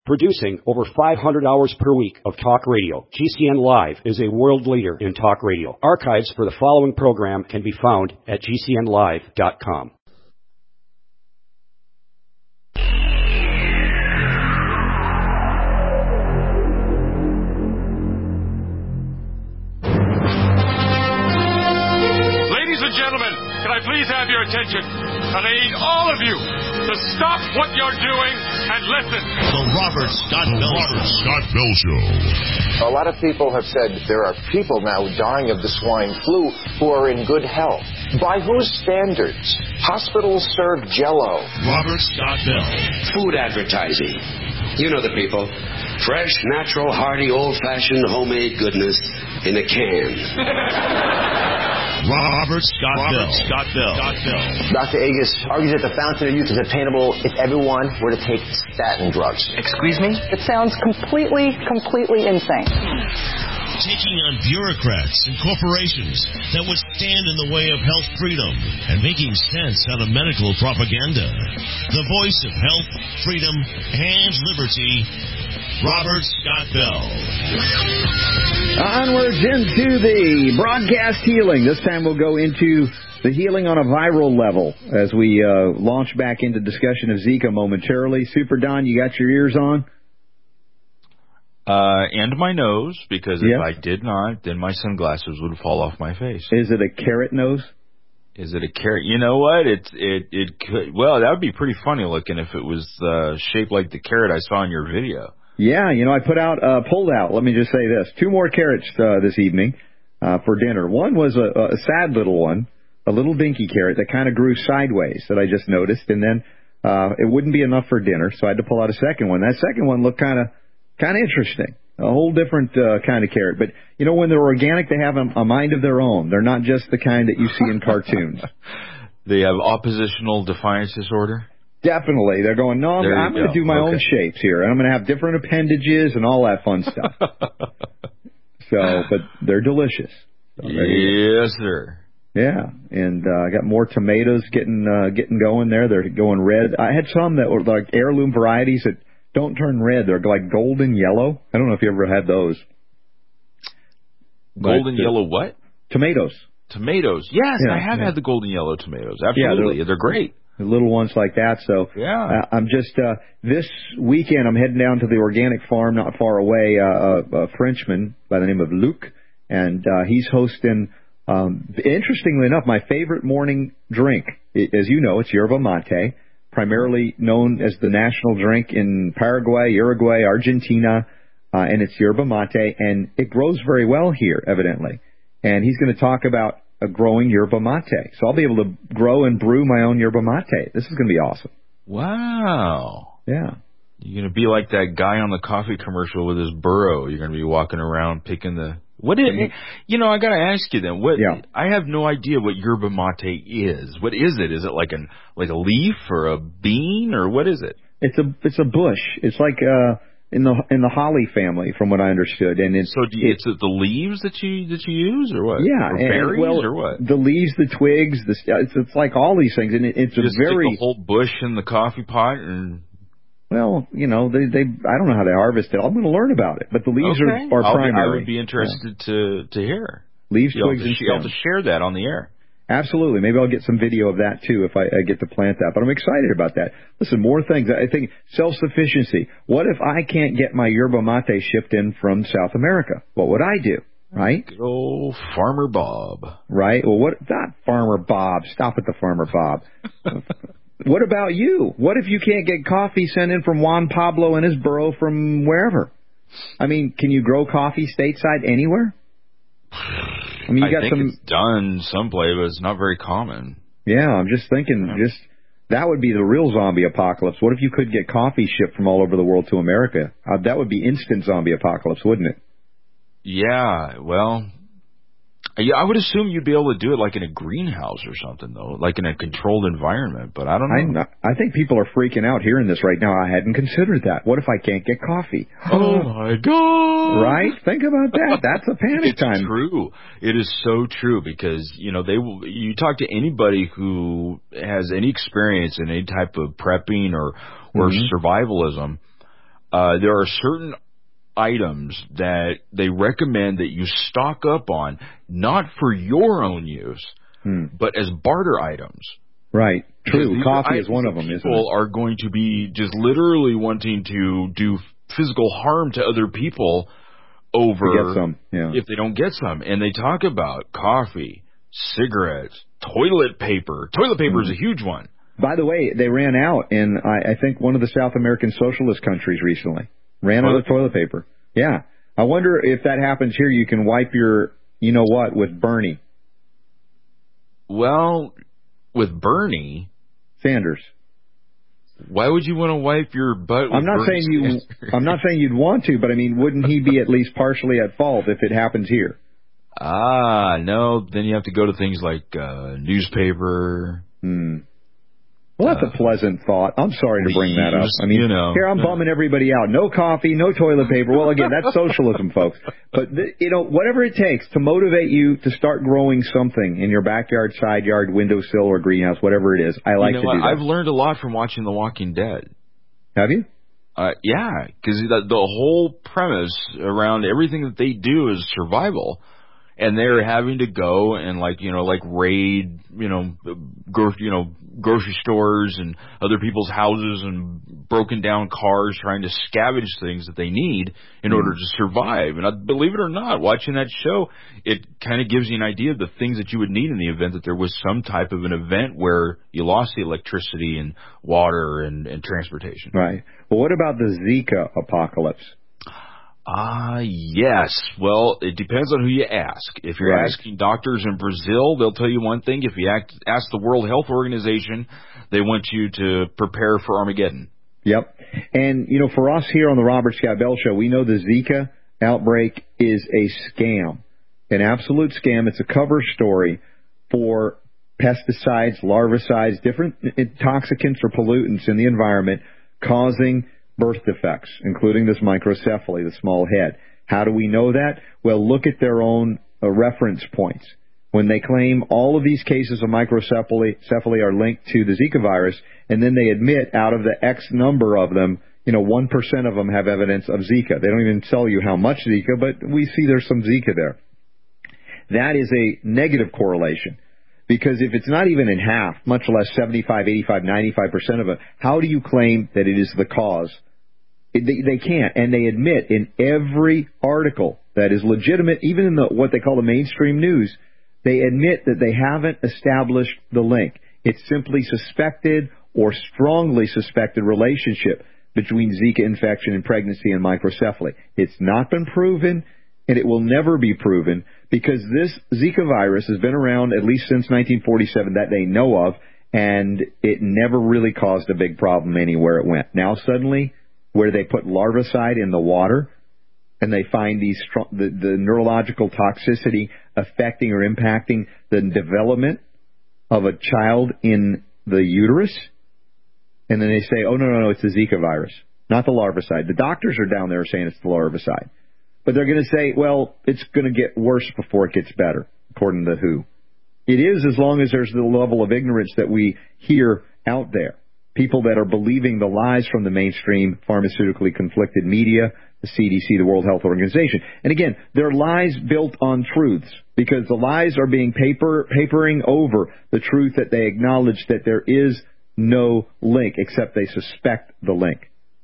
Producing over 500 hours per week of talk radio, GCN Live is a world leader in talk radio. Archives for the following program can be found at GCNlive.com. Ladies and gentlemen, can I please have your attention? And I need all of you to stop what you're doing and listen. The Robert Scott Bell Show. A lot of people have said there are people now dying of the swine flu who are in good health. By whose standards? Hospitals serve Jell-O. Robert Scott Bell. Food advertising. You know the people. Fresh, natural, hearty, old-fashioned, homemade goodness in a can. Robert Scott Bell. Dr. Agus argues that the fountain of youth is attainable if everyone were to take statin drugs. Excuse me? It sounds completely insane. Taking on bureaucrats and corporations that would stand in the way of health freedom and making sense out of medical propaganda. The voice of health, freedom, and liberty, Robert Scott Bell. Onwards into the broadcast healing. This time we'll go into the healing on a viral level as we launch back into discussion of Zika momentarily. Super Don, you got your ears on? And my nose, because if I did not, then my sunglasses would fall off my face. Is it a carrot nose? Is it a carrot? You know what? It could. Well, that would be pretty funny looking if it was shaped like the carrot I saw in your video. Yeah, I pulled out, let me just say this, 2 more carrots this evening for dinner. One was a sad little one, a little dinky carrot that kind of grew sideways that I just noticed, and then it wouldn't be enough for dinner, so I had to pull out a second one. That second one looked kind of interesting, a whole different kind of carrot. But, when they're organic, they have a mind of their own. They're not just the kind that you see in cartoons. They have oppositional defiance disorder? Definitely. They're going, no, I'm going to do my own shapes here, and I'm going to have different appendages and all that fun stuff. But they're delicious. So yes, sir. Yeah, and I got more tomatoes getting going there. They're going red. I had some that were like heirloom varieties that don't turn red. They're like golden yellow. I don't know if you ever had those. Golden yellow what? Tomatoes. Tomatoes. Yes, I have had the golden yellow tomatoes. Absolutely. Yeah, they're great. The little ones like that. So I'm just, this weekend I'm heading down to the organic farm not far away, a Frenchman by the name of Luc, and he's hosting, interestingly enough, my favorite morning drink. As you know, it's yerba mate, primarily known as the national drink in Paraguay, Uruguay, Argentina, and it's yerba mate, and it grows very well here, evidently. And he's going to talk about growing yerba mate. So I'll be able to grow and brew my own yerba mate. This is going to be awesome. Wow. Yeah. You're going to be like that guy on the coffee commercial with his burro. You're going to be walking around picking the... I got to ask you then. I have no idea what yerba mate is. What is it? Is it like a leaf or a bean or what is it? It's a bush. It's like in the holly family, from what I understood. And it's the leaves that you use or what? Yeah, or berries or what? The leaves, the twigs, it's like all these things, and it's just stick the whole bush in the coffee pot and. Well, they I don't know how they harvest it. I'm going to learn about it, but the leaves are primary. I would be interested to hear. Leaves, twigs, and stems. You'll have to share that on the air. Absolutely. Maybe I'll get some video of that, too, if I get to plant that. But I'm excited about that. Listen, more things. I think self-sufficiency. What if I can't get my yerba mate shipped in from South America? What would I do? Right? Good old Farmer Bob. Right? Well, not Farmer Bob. Stop at the Farmer Bob. What about you? What if you can't get coffee sent in from Juan Pablo and his burro from wherever? I mean, can you grow coffee stateside anywhere? I mean, I think it's done someplace, but it's not very common. Yeah, I'm just thinking, that would be the real zombie apocalypse. What if you could get coffee shipped from all over the world to America? That would be instant zombie apocalypse, wouldn't it? Yeah, well, I would assume you'd be able to do it like in a greenhouse or something, though, like in a controlled environment, but I don't know. I think people are freaking out hearing this right now. I hadn't considered that. What if I can't get coffee? Oh, my God. Right? Think about that. That's a panic time. It's true. It is so true because, you talk to anybody who has any experience in any type of prepping or survivalism, there are certain items that they recommend that you stock up on, not for your own use, but as barter items. Right. True. Coffee is one of them, isn't it? People are going to be just literally wanting to do physical harm to other people over if they don't get some. And they talk about coffee, cigarettes, toilet paper. Toilet paper is a huge one. By the way, they ran out in, I think, one of the South American socialist countries recently. Ran out of toilet paper. Yeah. I wonder if that happens here, you can wipe your, you know what, with Bernie. Well, with Bernie Sanders. Why would you want to wipe your butt with I'm not saying you'd want to, but I mean, wouldn't he be at least partially at fault if it happens here? No, then you have to go to things like newspaper. Well, that's a pleasant thought. I'm sorry to bring that up. I mean, here I'm bumming everybody out. No coffee, no toilet paper. Well, again, that's socialism, folks. But, whatever it takes to motivate you to start growing something in your backyard, side yard, windowsill, or greenhouse, whatever it is, I like to do that. I've learned a lot from watching The Walking Dead. Have you? Yeah, because the whole premise around everything that they do is survival. And they're having to go and raid, grocery stores and other people's houses and broken down cars, trying to scavenge things that they need in order to survive. And believe it or not, watching that show, it kind of gives you an idea of the things that you would need in the event that there was some type of an event where you lost the electricity and water and transportation. Right. Well, what about the Zika apocalypse? Yes. Well, it depends on who you ask. If you're asking doctors in Brazil, they'll tell you one thing. If you ask the World Health Organization, they want you to prepare for Armageddon. Yep. And, for us here on the Robert Scott Bell Show, we know the Zika outbreak is a scam, an absolute scam. It's a cover story for pesticides, larvicides, different intoxicants or pollutants in the environment causing birth defects, including this microcephaly, the small head. How do we know that? Well, look at their own reference points. When they claim all of these cases of microcephaly are linked to the Zika virus, and then they admit out of the X number of them, 1% of them have evidence of Zika. They don't even tell you how much Zika, but we see there's some Zika there. That is a negative correlation. Because if it's not even in half, much less 75, 85, 95% of it, how do you claim that it is the cause? They can't. And they admit in every article that is legitimate, even in what they call the mainstream news, they admit that they haven't established the link. It's simply suspected or strongly suspected relationship between Zika infection and pregnancy and microcephaly. It's not been proven, and it will never be proven, because this Zika virus has been around at least since 1947 that they know of, and it never really caused a big problem anywhere it went. Now suddenly, where they put larvicide in the water, and they find the neurological toxicity affecting or impacting the development of a child in the uterus, and then they say, oh, no, it's the Zika virus, not the larvicide. The doctors are down there saying it's the larvicide. But they're going to say, well, it's going to get worse before it gets better, according to WHO. It is, as long as there's the level of ignorance that we hear out there. People that are believing the lies from the mainstream, pharmaceutically conflicted media, the CDC, the World Health Organization. And again, they're lies built on truths, because the lies are being papering over the truth that they acknowledge that there is no link, except they suspect the link.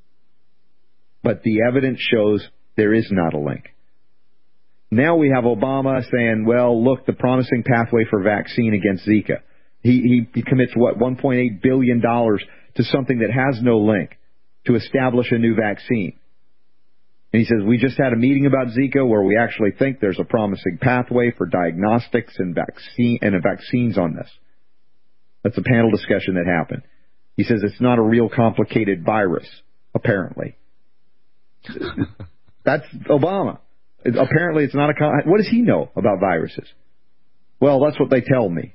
But the evidence shows there is not a link. Now we have Obama saying, well, look, the promising pathway for vaccine against Zika. He commits, $1.8 billion to something that has no link to establish a new vaccine. And he says, we just had a meeting about Zika where we actually think there's a promising pathway for diagnostics and vaccines on this. That's a panel discussion that happened. He says it's not a real complicated virus, apparently. That's Obama. Apparently it's not what does he know about viruses? Well, that's what they tell me.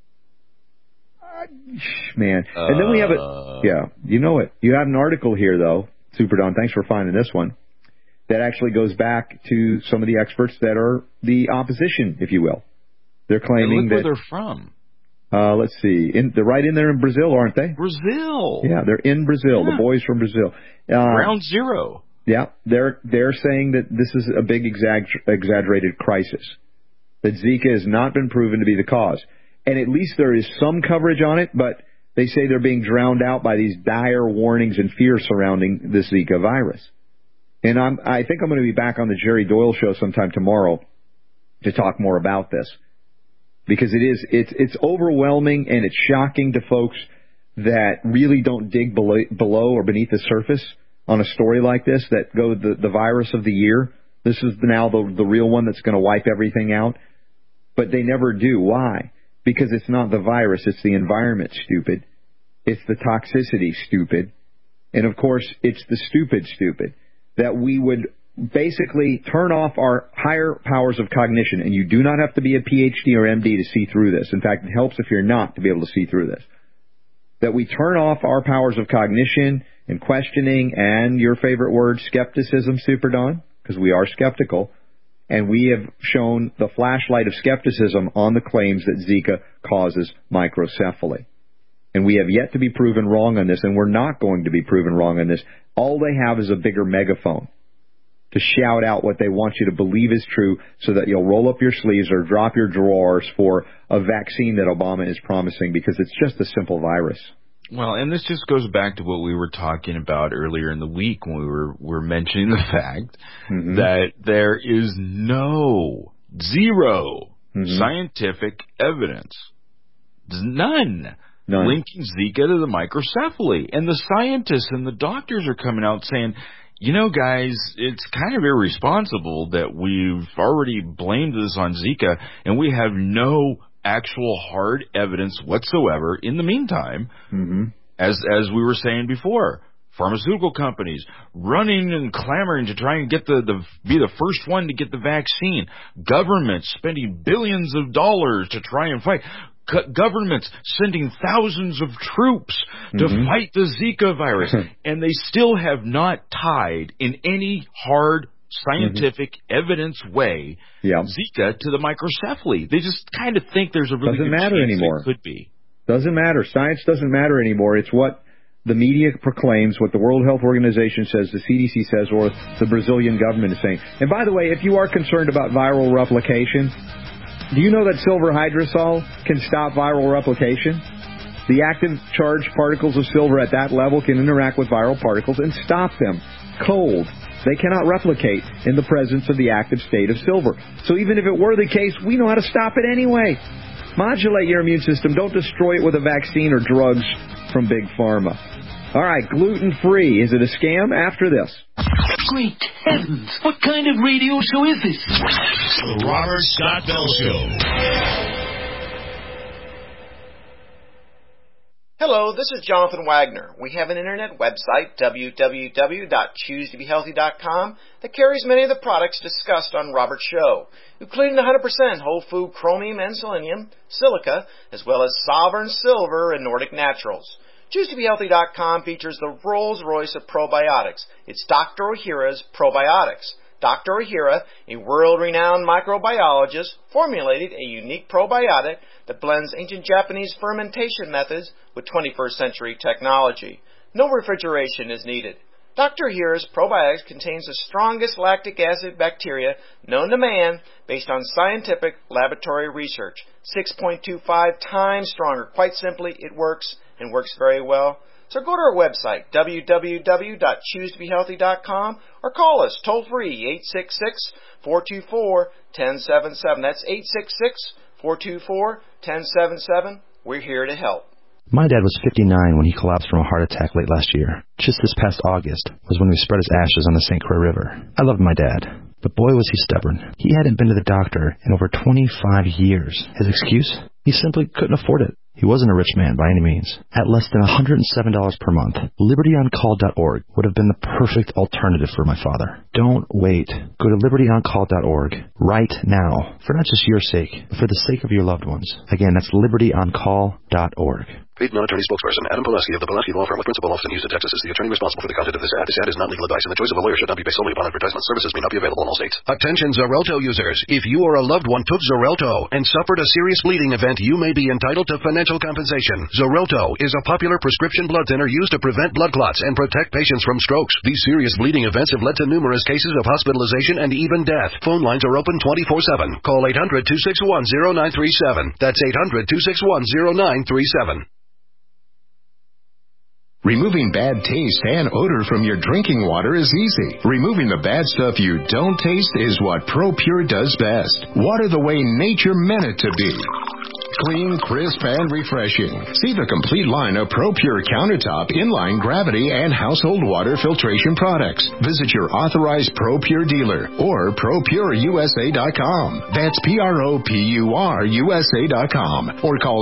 Man. And then we have you know it. You have an article here, though, Super Don, thanks for finding this one, that actually goes back to some of the experts that are the opposition, if you will. They're claiming look where they're from. Let's see. They're right in there in Brazil, aren't they? Brazil. Yeah, they're in Brazil. Yeah. The boys from Brazil. Ground zero. Yeah, they're saying that this is a big exaggerated crisis. That Zika has not been proven to be the cause. And at least there is some coverage on it, but they say they're being drowned out by these dire warnings and fear surrounding this Zika virus. And I think I'm going to be back on the Jerry Doyle show sometime tomorrow to talk more about this. Because it's overwhelming and it's shocking to folks that really don't dig below or beneath the surface on a story like this, that go the virus of the year. This is now the real one that's going to wipe everything out. But they never do. Why? Because it's not the virus, it's the environment, stupid. It's the toxicity, stupid. And, of course, it's the stupid, that we would basically turn off our higher powers of cognition. And you do not have to be a PhD or MD to see through this. In fact, it helps if you're not to be able to see through this. That we turn off our powers of cognition and questioning and, your favorite word, skepticism, Super Don, because we are skeptical. And we have shown the flashlight of skepticism on the claims that Zika causes microcephaly. And we have yet to be proven wrong on this, and we're not going to be proven wrong on this. All they have is a bigger megaphone to shout out what they want you to believe is true so that you'll roll up your sleeves or drop your drawers for a vaccine that Obama is promising, because it's just a simple virus. Well, and this just goes back to what we were talking about earlier in the week when we were mentioning the fact that there is zero scientific evidence, none linking Zika to the microcephaly. And the scientists and the doctors are coming out saying, you know, guys, it's kind of irresponsible that we've already blamed this on Zika and we have no actual hard evidence whatsoever. In the meantime, as we were saying before, pharmaceutical companies running and clamoring to try and get be the first one to get the vaccine. Governments spending billions of dollars to try and fight. Governments sending thousands of troops to fight the Zika virus. And they still have not tied in any hard scientific evidence way Zika to the microcephaly. They just kind of think there's a really doesn't matter anymore. It could be. Doesn't matter. Science doesn't matter anymore. It's what the media proclaims, what the World Health Organization says, the CDC says, or the Brazilian government is saying. And by the way, if you are concerned about viral replication, do you know that silver hydrosol can stop viral replication? The active charged particles of silver at that level can interact with viral particles and stop them cold. They cannot replicate in the presence of the active state of silver. So even if it were the case, we know how to stop it anyway. Modulate your immune system. Don't destroy it with a vaccine or drugs from Big Pharma. All right, gluten-free. Is it a scam? After this. Great heavens! What kind of radio show is this? The Robert Scott Bell Show. Hello, this is Jonathan Wagner. We have an internet website, www.choosetobehealthy.com, that carries many of the products discussed on Robert's show, including 100% whole food chromium and selenium, silica, as well as Sovereign Silver and Nordic Naturals. ChooseToBeHealthy.com features the Rolls-Royce of probiotics. It's Dr. Ohhira's Probiotics. Dr. Ohhira, a world-renowned microbiologist, formulated a unique probiotic that blends ancient Japanese fermentation methods with 21st century technology. No refrigeration is needed. Dr. Ohhira's probiotics contains the strongest lactic acid bacteria known to man based on scientific laboratory research. 6.25 times stronger. Quite simply, it works and works very well. So go to our website, www.choosetobehealthy.com, or call us toll-free, 866-424-1077. That's 866-424-1077. We're here to help. My dad was 59 when he collapsed from a heart attack late last year. Just this past August was when we spread his ashes on the St. Croix River. I loved my dad, but boy was he stubborn. He hadn't been to the doctor in over 25 years. His excuse? He simply couldn't afford it. He wasn't a rich man by any means. At less than $107 per month, LibertyOnCall.org would have been the perfect alternative for my father. Don't wait. Go to LibertyOnCall.org right now, for not just your sake, but for the sake of your loved ones. Again, that's LibertyOnCall.org. Paid non-attorney spokesperson Adam Pulaski of the Pulaski Law Firm with principal office in Houston, Texas is the attorney responsible for the content of this ad. This ad is not legal advice, and the choice of a lawyer should not be based solely upon advertisement. Services may not be available in all states. Attention Xarelto users. If you or a loved one took Xarelto and suffered a serious bleeding event, you may be entitled to financial compensation. Xarelto is a popular prescription blood thinner used to prevent blood clots and protect patients from strokes. These serious bleeding events have led to numerous cases of hospitalization and even death. Phone lines are open 24/7. Call 800-261-0937. That's 800-261-0937. Removing bad taste and odor from your drinking water is easy. Removing the bad stuff you don't taste is what ProPure does best. Water the way nature meant it to be. Clean, crisp, and refreshing. See the complete line of ProPure countertop, inline, gravity, and household water filtration products. Visit your authorized ProPure dealer or ProPureUSA.com. That's ProPureUSA.com. Or call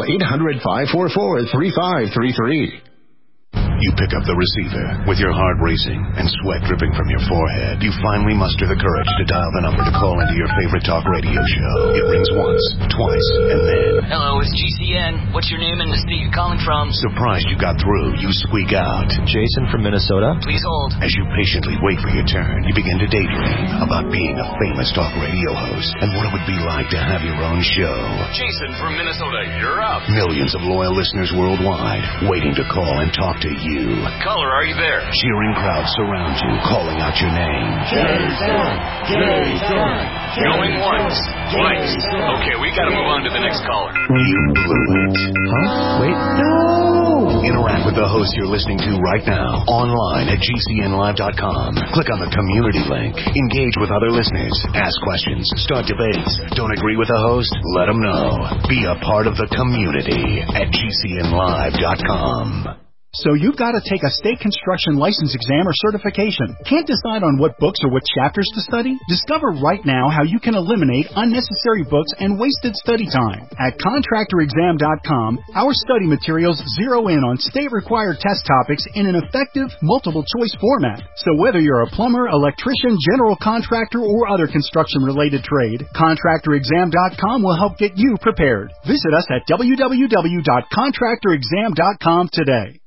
800-544-3533. You pick up the receiver with your heart racing and sweat dripping from your forehead. You finally muster the courage to dial the number to call into your favorite talk radio show. It rings once, twice, and then... Hello, it's GCN. What's your name and the state you're calling from? Surprised you got through, you squeak out. Jason from Minnesota. Please hold. As you patiently wait for your turn, you begin to daydream about being a famous talk radio host and what it would be like to have your own show. Jason from Minnesota, you're up. Millions of loyal listeners worldwide waiting to call and talk to you. Caller, are you there? Cheering crowds surround you, calling out your name. Jason! Jason! Going once, twice. Okay, we gotta move on to the next caller. You blew it. Huh? Wait. No! Interact with the host you're listening to right now, online at GCNlive.com. Click on the community link. Engage with other listeners. Ask questions. Start debates. Don't agree with the host? Let them know. Be a part of the community at GCNlive.com. So you've got to take a state construction license exam or certification. Can't decide on what books or what chapters to study? Discover right now how you can eliminate unnecessary books and wasted study time. At contractorexam.com, our study materials zero in on state-required test topics in an effective, multiple-choice format. So whether you're a plumber, electrician, general contractor, or other construction-related trade, contractorexam.com will help get you prepared. Visit us at www.contractorexam.com today.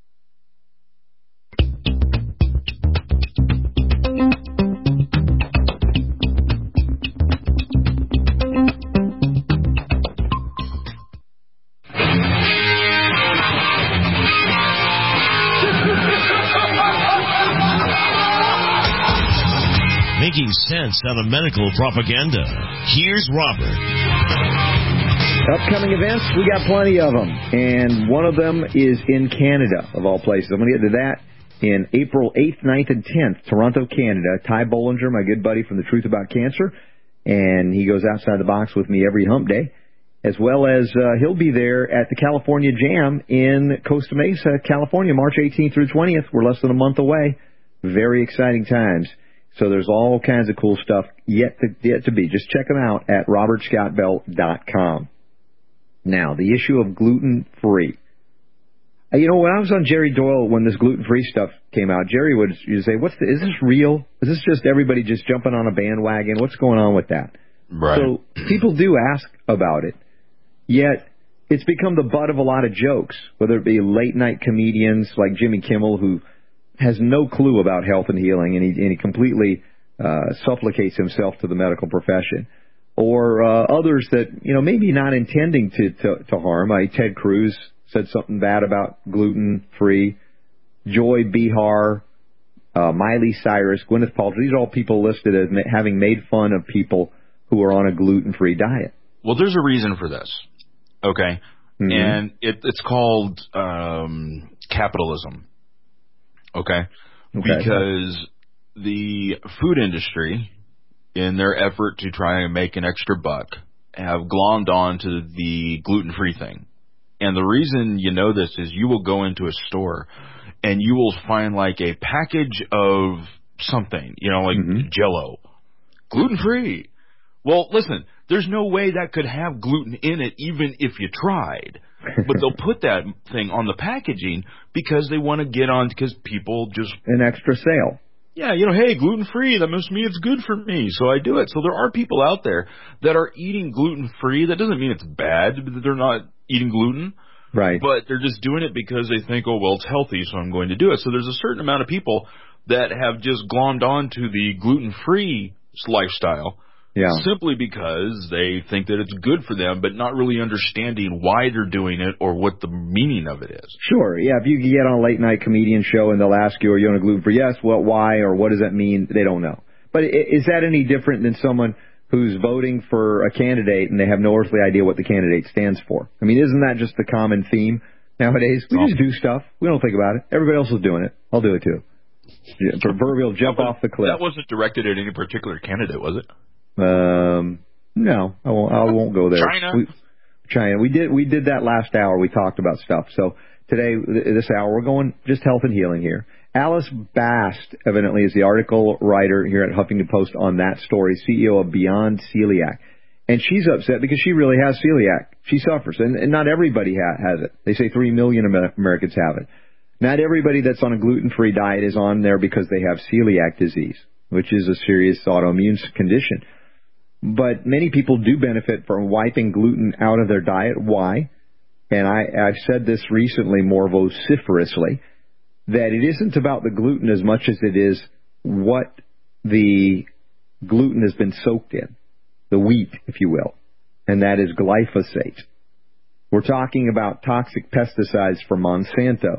Making sense out of medical propaganda. Here's Robert. Upcoming events, we got plenty of them. And one of them is in Canada, of all places. I'm going to get to that in April 8th, 9th, and 10th, Toronto, Canada. Ty Bollinger, my good buddy from The Truth About Cancer, and he goes outside the box with me every hump day, as well as he'll be there at the California Jam in Costa Mesa, California, March 18th through 20th. We're less than a month away. Very exciting times. So there's all kinds of cool stuff yet to be. Just check them out at robertscottbell.com. Now, the issue of gluten-free. You know, when I was on Jerry Doyle, when this gluten-free stuff came out, Jerry would say, is this real? Is this just everybody just jumping on a bandwagon? What's going on with that? Right. So people do ask about it, yet it's become the butt of a lot of jokes, whether it be late-night comedians like Jimmy Kimmel, who has no clue about health and healing, and he completely supplicates himself to the medical profession, or others that, you know, maybe not intending to harm. Ted Cruz said something bad about gluten-free. Joy Behar, Miley Cyrus, Gwyneth Paltrow. These are all people listed as having made fun of people who are on a gluten-free diet. Well, there's a reason for this, okay? Mm-hmm. And it's called capitalism. Okay? Because the food industry, in their effort to try and make an extra buck, have glommed on to the gluten-free thing. And the reason you know this is you will go into a store and you will find like a package of something, you know, like Jell-O. Gluten-free. Well, listen, there's no way that could have gluten in it even if you tried. But they'll put that thing on the packaging because they want to get on, because people just... An extra sale. Yeah, you know, hey, gluten-free, that must mean it's good for me, so I do it. So there are people out there that are eating gluten-free. That doesn't mean it's bad that they're not eating gluten. Right. But they're just doing it because they think, oh, well, it's healthy, so I'm going to do it. So there's a certain amount of people that have just glommed on to the gluten-free lifestyle simply because they think that it's good for them, but not really understanding why they're doing it or what the meaning of it is. Sure, yeah. If you get on a late-night comedian show and they'll ask you, are you on a gluten-free? Yes, well, why, or what does that mean? They don't know. But is that any different than someone who's voting for a candidate and they have no earthly idea what the candidate stands for? I mean, isn't that just the common theme nowadays? We just do stuff. We don't think about it. Everybody else is doing it. I'll do it too. Proverbial jump off the cliff. That wasn't directed at any particular candidate, was it? No, I won't go there. China. We did that last hour. We talked about stuff. So today, this hour, we're going just health and healing here. Alice Bast, evidently, is the article writer here at Huffington Post on that story, CEO of Beyond Celiac. And she's upset because she really has celiac. She suffers. And not everybody has it. They say 3 million Americans have it. Not everybody that's on a gluten-free diet is on there because they have celiac disease, which is a serious autoimmune condition. But many people do benefit from wiping gluten out of their diet. Why? And I've said this recently more vociferously, that it isn't about the gluten as much as it is what the gluten has been soaked in, the wheat, if you will, and that is glyphosate. We're talking about toxic pesticides from Monsanto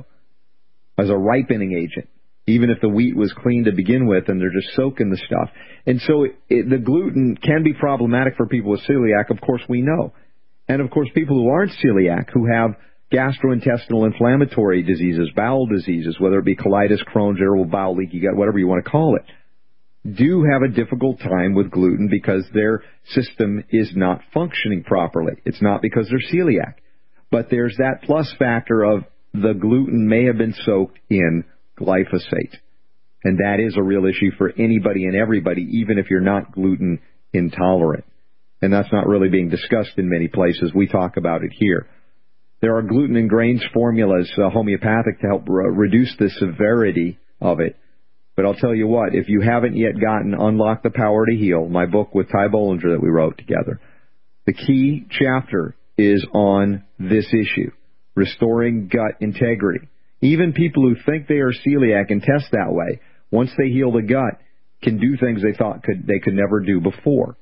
as a ripening agent, even if the wheat was clean to begin with and they're just soaking the stuff. And so the gluten can be problematic for people with celiac, of course we know. And of course people who aren't celiac, who have gastrointestinal inflammatory diseases, bowel diseases, whether it be colitis, Crohn's, irritable bowel leak, you got whatever you want to call it, do have a difficult time with gluten because their system is not functioning properly. It's not because they're celiac. But there's that plus factor of the gluten may have been soaked in glyphosate. And that is a real issue for anybody and everybody, even if you're not gluten intolerant. And that's not really being discussed in many places. We talk about it here. There are gluten and grains formulas, homeopathic, to help reduce the severity of it. But I'll tell you what, if you haven't yet gotten Unlock the Power to Heal, my book with Ty Bollinger that we wrote together, the key chapter is on this issue, restoring gut integrity. Even people who think they are celiac and test that way, once they heal the gut, can do things they thought they could never do before.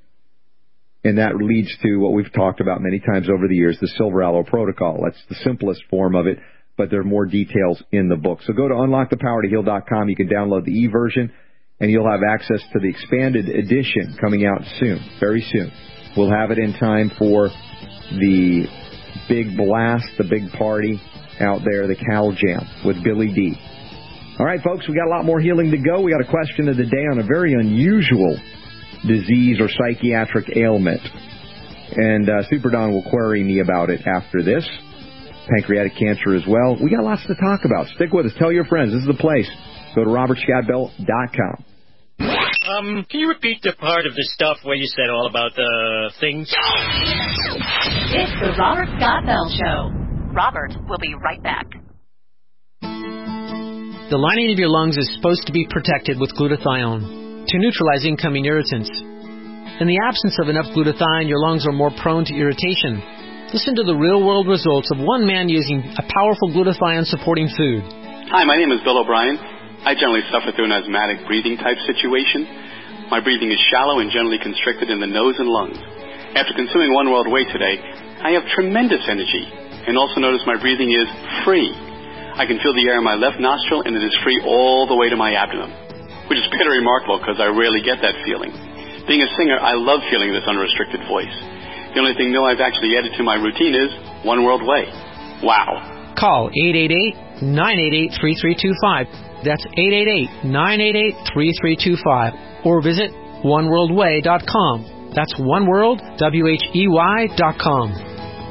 And that leads to what we've talked about many times over the years, the Silver Aloe Protocol. That's the simplest form of it, but there are more details in the book. So go to unlockthepowertoheal.com. You can download the e-version, and you'll have access to the expanded edition coming out soon, very soon. We'll have it in time for the big blast, the big party out there, the Cal Jam with Billy D. All right, folks, we got a lot more healing to go. We got a question of the day on a very unusual disease or psychiatric ailment. And Super Don will query me about it after this. Pancreatic cancer as well. We got lots to talk about. Stick with us. Tell your friends. This is the place. Go to robertscottbell.com. Can you repeat the part of the stuff where you said all about the things? It's the Robert Scott Bell Show. Robert will be right back. The lining of your lungs is supposed to be protected with glutathione to neutralize incoming irritants. In the absence of enough glutathione, your lungs are more prone to irritation. Listen to the real-world results of one man using a powerful glutathione-supporting food. Hi, my name is Bill O'Brien. I generally suffer through an asthmatic breathing type situation. My breathing is shallow and generally constricted in the nose and lungs. After consuming One World Whey today, I have tremendous energy and also notice my breathing is free. I can feel the air in my left nostril and it is free all the way to my abdomen, which is pretty remarkable because I rarely get that feeling. Being a singer, I love feeling this unrestricted voice. The only thing new I've actually added to my routine is One World Whey. Wow. Call 888-988-3325. That's 888-988-3325. Or visit oneworldwhey.com. That's oneworld.com.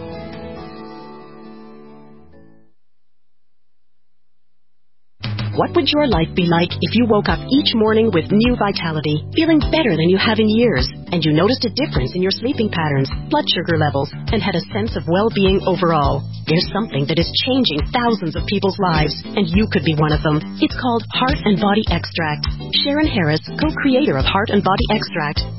What would your life be like if you woke up each morning with new vitality, feeling better than you have in years, and you noticed a difference in your sleeping patterns, blood sugar levels, and had a sense of well-being overall? There's something that is changing thousands of people's lives, and you could be one of them. It's called Heart and Body Extract. Sharon Harris, co-creator of Heart and Body Extract,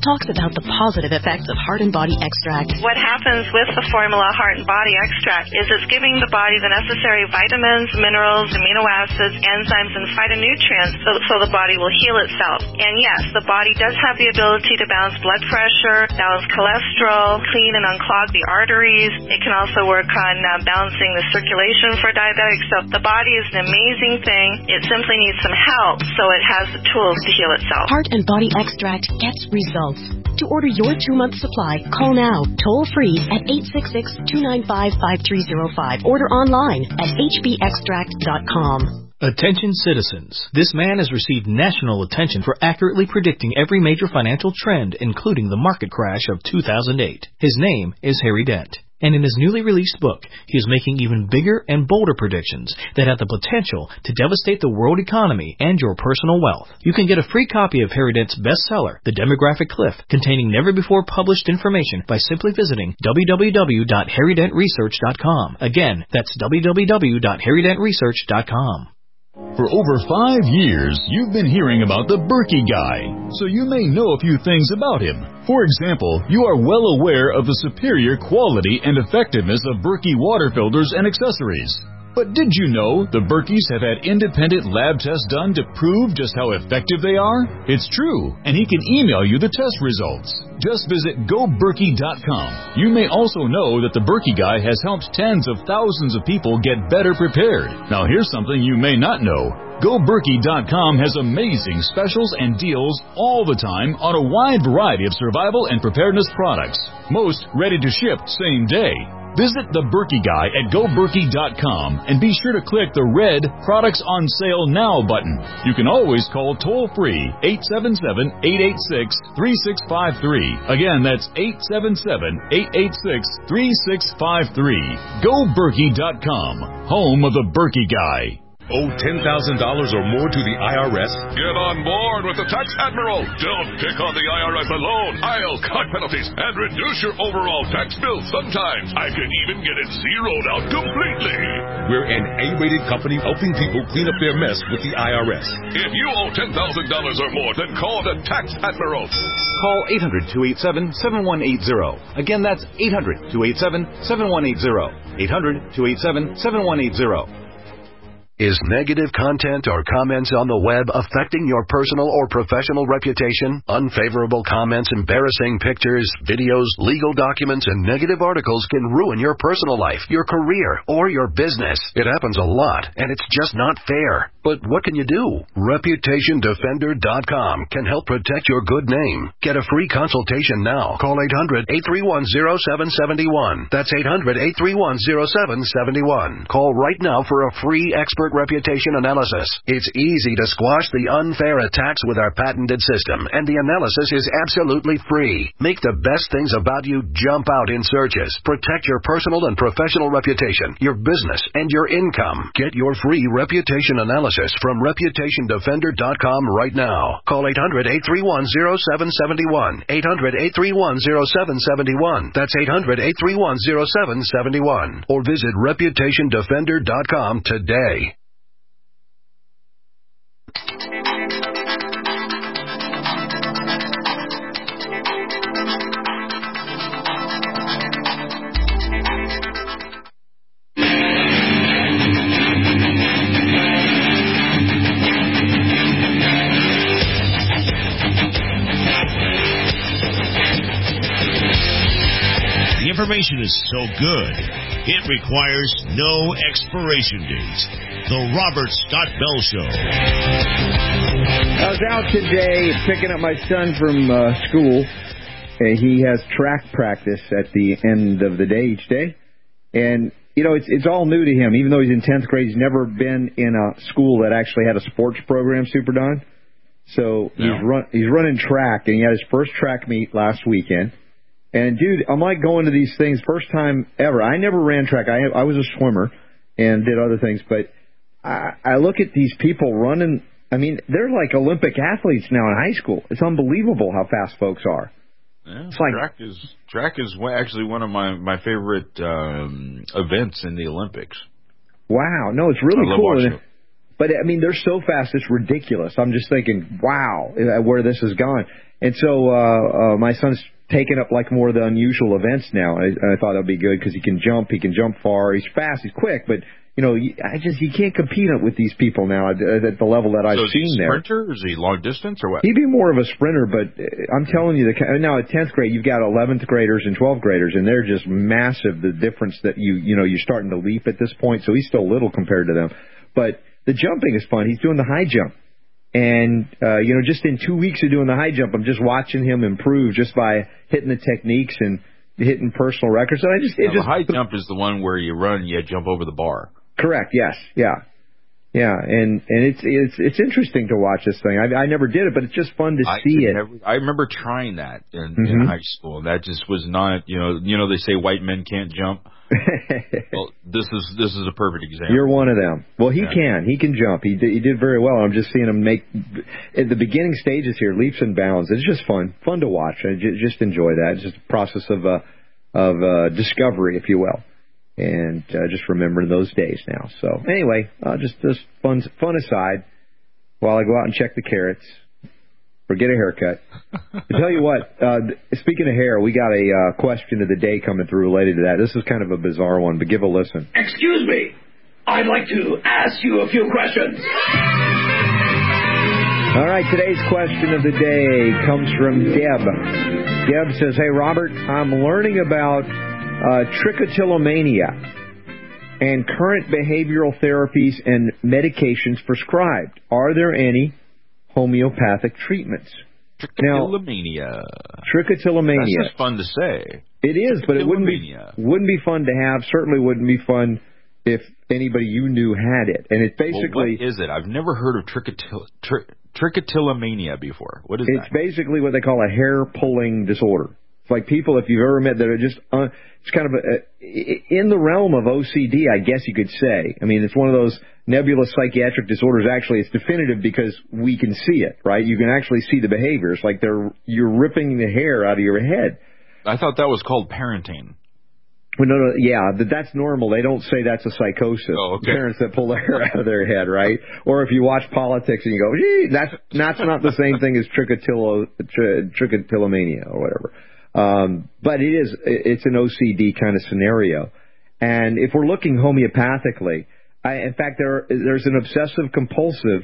talks about the positive effects of Heart and Body Extract. What happens with the formula Heart and Body Extract is it's giving the body the necessary vitamins, minerals, amino acids, enzymes, and phytonutrients so the body will heal itself. And yes, the body does have the ability to balance blood pressure, balance cholesterol, clean and unclog the arteries. It can also work on balancing the circulation for diabetics. So the body is an amazing thing. It simply needs some help so it has the tools to heal itself. Heart and Body Extract gets results. To order your 2-month supply, call now, toll-free at 866-295-5305. Order online at hbextract.com. Attention citizens. This man has received national attention for accurately predicting every major financial trend, including the market crash of 2008. His name is Harry Dent. And in his newly released book, he is making even bigger and bolder predictions that have the potential to devastate the world economy and your personal wealth. You can get a free copy of Harry Dent's bestseller, The Demographic Cliff, containing never-before-published information by simply visiting www.harrydentresearch.com. Again, that's www.harrydentresearch.com. For over 5 years, you've been hearing about the Berkey Guy, so you may know a few things about him. For example, you are well aware of the superior quality and effectiveness of Berkey water filters and accessories. But did you know the Berkeys have had independent lab tests done to prove just how effective they are? It's true, and he can email you the test results. Just visit GoBerkey.com. You may also know that the Berkey Guy has helped tens of thousands of people get better prepared. Now here's something you may not know. GoBerkey.com has amazing specials and deals all the time on a wide variety of survival and preparedness products. Most ready to ship same day. Visit the Berkey Guy at GoBerkey.com and be sure to click the red Products on Sale Now button. You can always call toll-free 877-886-3653. Again, that's 877-886-3653. GoBerkey.com, home of the Berkey Guy. Owe $10,000 or more to the IRS? Get on board with the Tax Admiral. Don't pick on the IRS alone. I'll cut penalties and reduce your overall tax bill. Sometimes I can even get it zeroed out completely. We're an A-rated company helping people clean up their mess with the IRS. If you owe $10,000 or more, then call the Tax Admiral. Call 800-287-7180. Again, that's 800-287-7180. 800-287-7180. Is negative content or comments on the web affecting your personal or professional reputation? Unfavorable comments, embarrassing pictures, videos, legal documents, and negative articles can ruin your personal life, your career, or your business. It happens a lot, and it's just not fair. But what can you do? ReputationDefender.com can help protect your good name. Get a free consultation now. Call 800-831-0771. That's 800-831-0771. Call right now for a free expert reputation analysis. It's easy to squash the unfair attacks with our patented system, and the analysis is absolutely free. Make the best things about you jump out in searches. Protect your personal and professional reputation, your business, and your income. Get your free reputation analysis from ReputationDefender.com right now. Call 800-831-0771. 800-831-0771. That's 800-831-0771. Or visit ReputationDefender.com today. The information is so good, it requires no expiration date. The Robert Scott Bell Show. I was out today picking up my son from school. He has track practice at the end of the day each day. And, you know, it's all new to him. Even though he's in 10th grade, he's never been in a school that actually had a sports program, Super Don. So he's running track, and he had his first track meet last weekend. And, dude, I'm like going to these things first time ever. I never ran track. I was a swimmer and did other things. But I look at these people running. I mean, they're like Olympic athletes now in high school. It's unbelievable how fast folks are. Yeah, it's like, track is actually one of my favorite events in the Olympics. Wow. No, it's really cool. But, I mean, they're so fast, it's ridiculous. I'm just thinking, wow, where this has gone. And so my son's taken up, like, more of the unusual events now. And I thought that would be good because he can jump far, he's fast, he's quick, but... You know, you can't compete with these people now at the level that I've seen there. So is he a sprinter, or is he long distance, or what? He'd be more of a sprinter, but I'm telling you, now at 10th grade, you've got 11th graders and 12th graders, and they're just massive, the difference that you're starting to leap at this point, so he's still little compared to them. But the jumping is fun. He's doing the high jump. And, just in 2 weeks of doing the high jump, I'm just watching him improve just by hitting the techniques and hitting personal records. And the high jump is the one where you run, you jump over the bar. Correct. Yes. Yeah. And it's interesting to watch this thing. I never did it, but it's just fun to see it. I remember trying that in high school, and that just was not. They say white men can't jump. Well, this is a perfect example. You're one of them. Well, he can jump. He did very well. I'm just seeing him make at the beginning stages here leaps and bounds. It's just fun to watch. I just enjoy that. It's just a process of discovery, if you will. And just remembering those days now. So anyway, just fun aside while I go out and check the carrots or get a haircut. To tell you what, speaking of hair, we got a question of the day coming through related to that. This is kind of a bizarre one, but give a listen. Excuse me. I'd like to ask you a few questions. All right, today's question of the day comes from Deb. Deb says, "Hey, Robert, I'm learning about trichotillomania and current behavioral therapies and medications prescribed. Are there any homeopathic treatments?" Trichotillomania. Trichotillomania. That's just fun to say. It is, but it wouldn't be fun to have. Certainly wouldn't be fun if anybody you knew had it. And it's basically... Well, what is it? I've never heard of trichotillomania before. What is that? It's basically what they call a hair-pulling disorder. It's like people, if you've ever met, that are just, it's kind of in the realm of OCD, I guess you could say. I mean, it's one of those nebulous psychiatric disorders. Actually, it's definitive because we can see it, right? You can actually see the behaviors, like you're ripping the hair out of your head. I thought that was called parenting. Well, no, yeah, that's normal. They don't say that's a psychosis. Oh, okay. Parents that pull the hair out of their head, right? Or if you watch politics and you go, gee, that's not the same thing as trichotillomania or whatever. But it's an OCD kind of scenario. And if we're looking homeopathically, in fact, there's an obsessive compulsive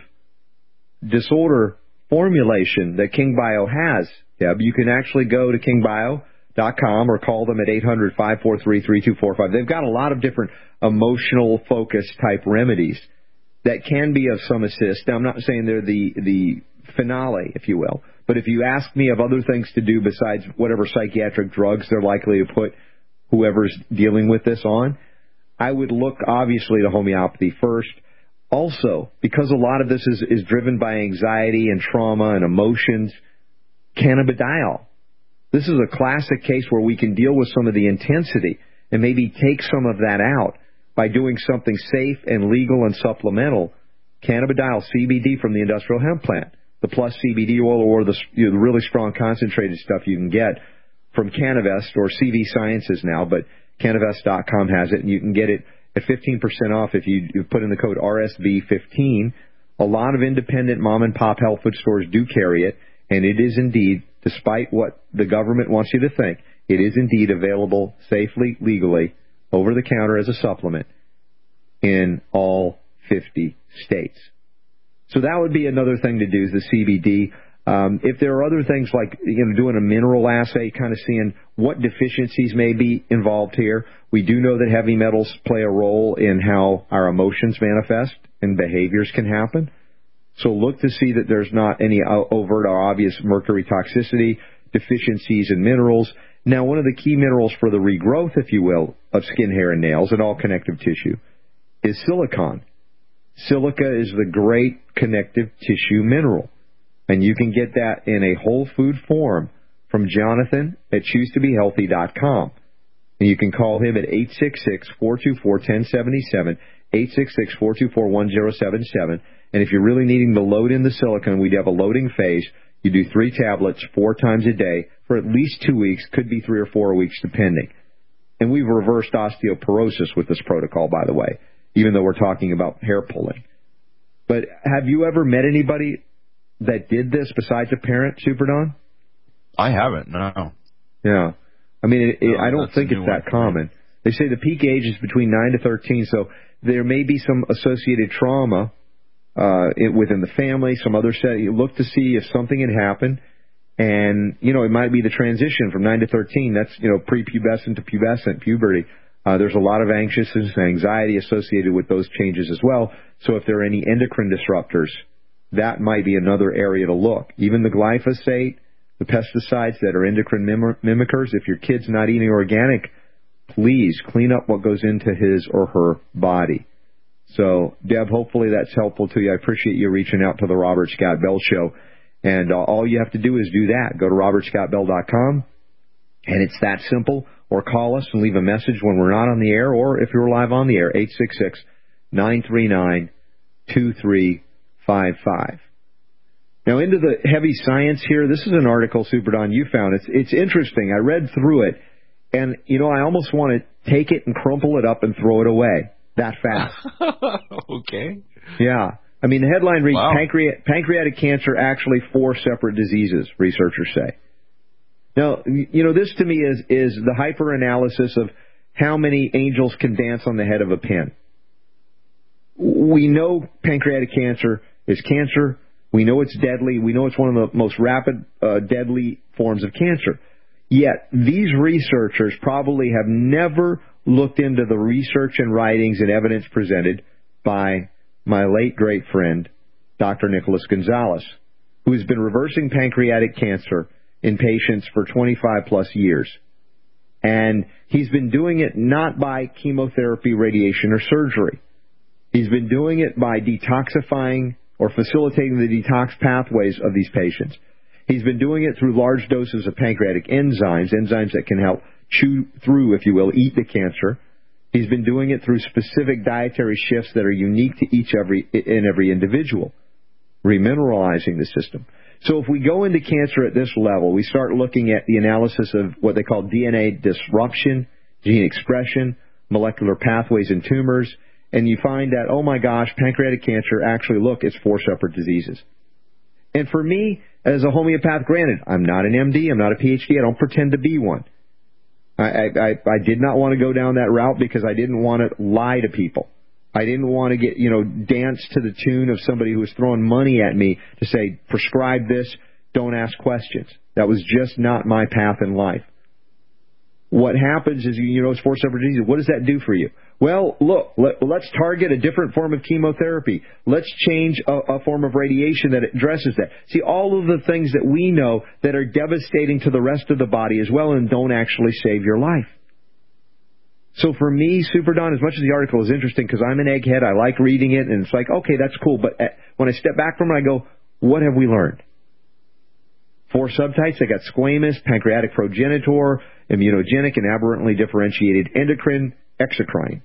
disorder formulation that King Bio has, Deb. You can actually go to kingbio.com or call them at 800-543-3245. They've got a lot of different emotional focus type remedies that can be of some assist. Now, I'm not saying they're the finale, if you will. But if you ask me of other things to do besides whatever psychiatric drugs they're likely to put whoever's dealing with this on, I would look, obviously, to homeopathy first. Also, because a lot of this is driven by anxiety and trauma and emotions, cannabidiol. This is a classic case where we can deal with some of the intensity and maybe take some of that out by doing something safe and legal and supplemental. Cannabidiol, CBD from the industrial hemp plant. The plus CBD oil or the really strong concentrated stuff you can get from Cannavest or CV Sciences now, but Cannavest.com has it, and you can get it at 15% off if you put in the code RSB15. A lot of independent mom-and-pop health food stores do carry it, and it is indeed, despite what the government wants you to think, it is indeed available safely, legally, over the counter as a supplement in all 50 states. So that would be another thing to do is the CBD. If there are other things like doing a mineral assay, kind of seeing what deficiencies may be involved here. We do know that heavy metals play a role in how our emotions manifest and behaviors can happen. So look to see that there's not any overt or obvious mercury toxicity, deficiencies in minerals. Now, one of the key minerals for the regrowth, if you will, of skin, hair, and nails and all connective tissue is silicon. Silica is the great connective tissue mineral, and you can get that in a whole food form from Jonathan at ChooseToBeHealthy.com. And you can call him at 866-424-1077, 866-424-1077. And if you're really needing to load in the silicon, we have a loading phase. You do 3 tablets 4 times a day for at least 2 weeks, could be 3 or 4 weeks depending. And we've reversed osteoporosis with this protocol, by the way, even though we're talking about hair pulling. But have you ever met anybody that did this besides a parent, Super Don? I haven't, no. Yeah. I mean, I don't think it's that common. They say the peak age is between 9 to 13, so there may be some associated trauma within the family, some other set. You look to see if something had happened, and, it might be the transition from 9 to 13. That's, prepubescent to pubescent, puberty. There's a lot of anxiousness and anxiety associated with those changes as well. So if there are any endocrine disruptors, that might be another area to look. Even the glyphosate, the pesticides that are endocrine mimickers, if your kid's not eating organic, please clean up what goes into his or her body. So, Deb, hopefully that's helpful to you. I appreciate you reaching out to the Robert Scott Bell Show. And all you have to do is do that. Go to robertscottbell.com, and it's that simple. Or call us and leave a message when we're not on the air, or if you're live on the air, 866-939-2355. Now, into the heavy science here, this is an article, Super Don, you found. It's interesting. I read through it, and, I almost want to take it and crumple it up and throw it away that fast. Okay. Yeah. I mean, the headline reads, wow. Pancreatic cancer, actually 4 separate diseases, researchers say. Now, this to me is the hyper-analysis of how many angels can dance on the head of a pin. We know pancreatic cancer is cancer. We know it's deadly. We know it's one of the most rapid, deadly forms of cancer. Yet, these researchers probably have never looked into the research and writings and evidence presented by my late great friend, Dr. Nicholas Gonzalez, who has been reversing pancreatic cancer in patients for 25 plus years. And he's been doing it not by chemotherapy, radiation, or surgery. He's been doing it by detoxifying or facilitating the detox pathways of these patients. He's been doing it through large doses of pancreatic enzymes that can help chew through, if you will, eat the cancer. He's been doing it through specific dietary shifts that are unique to every individual, remineralizing the system. So if we go into cancer at this level, we start looking at the analysis of what they call DNA disruption, gene expression, molecular pathways in tumors, and you find that, oh my gosh, pancreatic cancer, actually, look, it's 4 separate diseases. And for me, as a homeopath, granted, I'm not an MD, I'm not a PhD, I don't pretend to be one. I did not want to go down that route because I didn't want to lie to people. I didn't want to get, dance to the tune of somebody who was throwing money at me to say, prescribe this, don't ask questions. That was just not my path in life. What happens is, it's 4 separate diseases. What does that do for you? Well, look, let's target a different form of chemotherapy. Let's change a form of radiation that addresses that. See, all of the things that we know that are devastating to the rest of the body as well and don't actually save your life. So for me, Super Don, as much as the article is interesting because I'm an egghead, I like reading it, and it's like, okay, that's cool. But when I step back from it, I go, what have we learned? 4 subtypes. I got squamous, pancreatic progenitor, immunogenic, and aberrantly differentiated endocrine, exocrine.